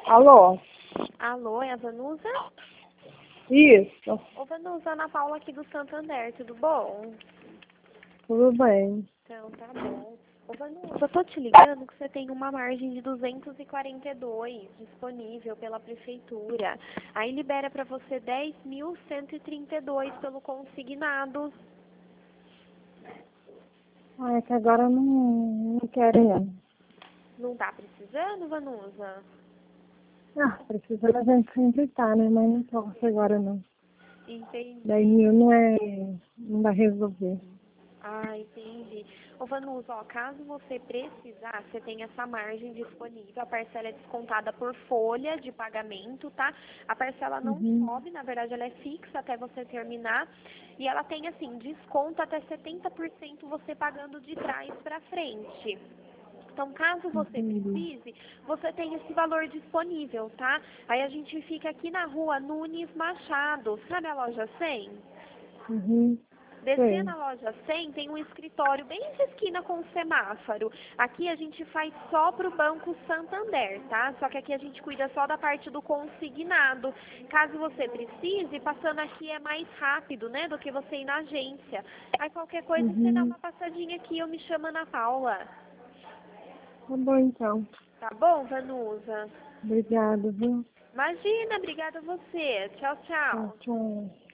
Alô? Alô, é a Vanusa? Isso, Ô, Vanusa, Ana Paula aqui do Santander, tudo bom? tudo bem. Então, tá bom. Ô, Vanusa, eu tô te ligando que você tem uma margem de 242 disponível pela prefeitura. Aí libera pra você 10.132 pelo consignado. Ah, é que agora eu não quero não. Não tá precisando, Vanusa? Ah, precisando a gente sempre tá, né? Mas não posso agora não. Entendi. 10 mil não vai resolver. Ah, entendi. Ô, Vanusa, ó, caso você precisar, você tem essa margem disponível. A parcela é descontada por folha de pagamento, tá? A parcela não Uhum, sobe, na verdade ela é fixa até você terminar. E ela tem, assim, desconto até 70% você pagando de trás pra frente. Então, caso você entendi. precise, você tem esse valor disponível, tá? Aí a gente fica aqui na rua Nunes Machado, sabe a loja 100? Uhum, Descendo sei. a loja 100, tem um escritório bem de esquina com o semáforo. Aqui a gente faz só para o Banco Santander, tá? Só que aqui a gente cuida só da parte do consignado. Caso você precise, passando aqui é mais rápido, né, do que você ir na agência. Aí qualquer coisa você dá Uhum, uma passadinha aqui, eu me chamo Ana Paula. tá bom então. Tá bom, Vanusa? Obrigada, viu? Imagina, obrigada a você. Tchau, Tchau, tchau. tchau.